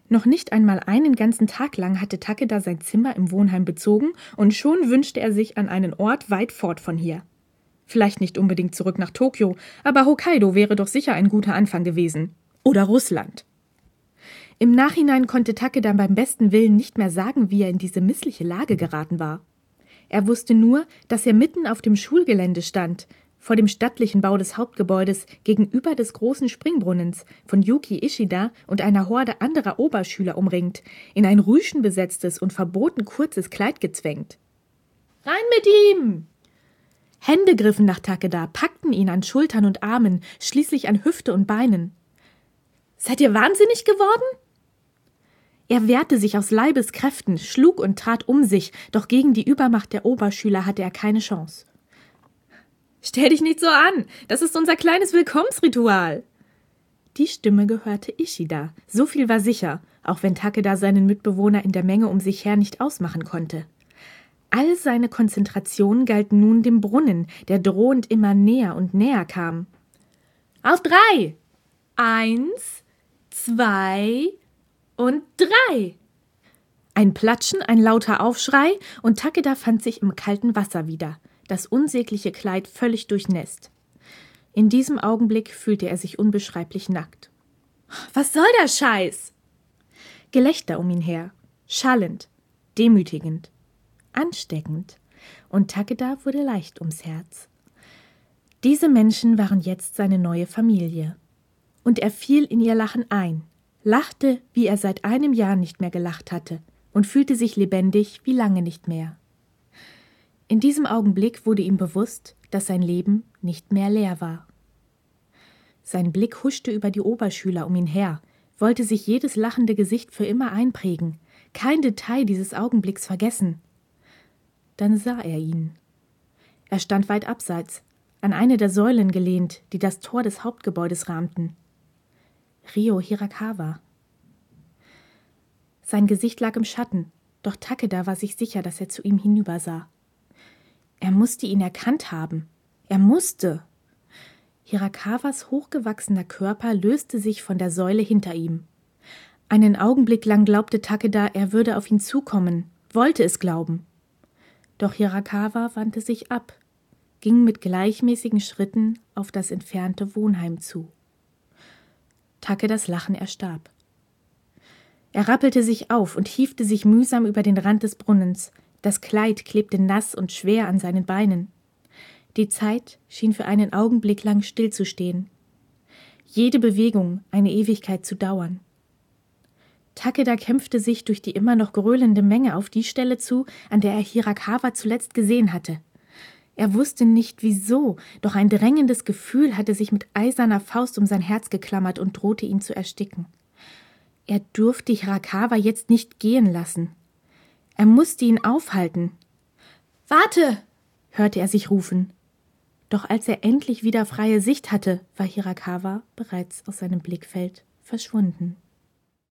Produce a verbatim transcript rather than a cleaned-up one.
Noch nicht einmal einen ganzen Tag lang hatte Takeda sein Zimmer im Wohnheim bezogen und schon wünschte er sich an einen Ort weit fort von hier. Vielleicht nicht unbedingt zurück nach Tokio, aber Hokkaido wäre doch sicher ein guter Anfang gewesen. Oder Russland. Im Nachhinein konnte Takeda beim besten Willen nicht mehr sagen, wie er in diese missliche Lage geraten war. Er wusste nur, dass er mitten auf dem Schulgelände stand, vor dem stattlichen Bau des Hauptgebäudes gegenüber des großen Springbrunnens, von Yuki Ishida und einer Horde anderer Oberschüler umringt, in ein rüschenbesetztes und verboten kurzes Kleid gezwängt. »Rein mit ihm!« Hände griffen nach Takeda, packten ihn an Schultern und Armen, schließlich an Hüfte und Beinen. »Seid ihr wahnsinnig geworden?« Er wehrte sich aus Leibeskräften, schlug und trat um sich, doch gegen die Übermacht der Oberschüler hatte er keine Chance. »Stell dich nicht so an, das ist unser kleines Willkommensritual!« Die Stimme gehörte Ishida, so viel war sicher, auch wenn Takeda seinen Mitbewohner in der Menge um sich her nicht ausmachen konnte. All seine Konzentration galt nun dem Brunnen, der drohend immer näher und näher kam. »Auf drei! Eins, zwei und drei!« Ein Platschen, ein lauter Aufschrei und Takeda fand sich im kalten Wasser wieder, das unsägliche Kleid völlig durchnässt. In diesem Augenblick fühlte er sich unbeschreiblich nackt. »Was soll der Scheiß?« Gelächter um ihn her, schallend, demütigend, ansteckend, und Takeda wurde leicht ums Herz. Diese Menschen waren jetzt seine neue Familie. Und er fiel in ihr Lachen ein, lachte, wie er seit einem Jahr nicht mehr gelacht hatte, und fühlte sich lebendig wie lange nicht mehr. In diesem Augenblick wurde ihm bewusst, dass sein Leben nicht mehr leer war. Sein Blick huschte über die Oberschüler um ihn her, wollte sich jedes lachende Gesicht für immer einprägen, kein Detail dieses Augenblicks vergessen. Dann sah er ihn. Er stand weit abseits, an eine der Säulen gelehnt, die das Tor des Hauptgebäudes rahmten. Ryo Hirakawa. Sein Gesicht lag im Schatten, doch Takeda war sich sicher, dass er zu ihm hinübersah. Er musste ihn erkannt haben. Er musste. Hirakawas hochgewachsener Körper löste sich von der Säule hinter ihm. Einen Augenblick lang glaubte Takeda, er würde auf ihn zukommen, wollte es glauben. Doch Hirakawa wandte sich ab, ging mit gleichmäßigen Schritten auf das entfernte Wohnheim zu. Takedas Lachen erstarb. Er rappelte sich auf und hiefte sich mühsam über den Rand des Brunnens. Das Kleid klebte nass und schwer an seinen Beinen. Die Zeit schien für einen Augenblick lang stillzustehen. Jede Bewegung eine Ewigkeit zu dauern. Takeda kämpfte sich durch die immer noch gröhlende Menge auf die Stelle zu, an der er Hirakawa zuletzt gesehen hatte. Er wusste nicht wieso, doch ein drängendes Gefühl hatte sich mit eiserner Faust um sein Herz geklammert und drohte ihn zu ersticken. Er durfte Hirakawa jetzt nicht gehen lassen. Er musste ihn aufhalten. »Warte!« hörte er sich rufen. Doch als er endlich wieder freie Sicht hatte, war Hirakawa bereits aus seinem Blickfeld verschwunden.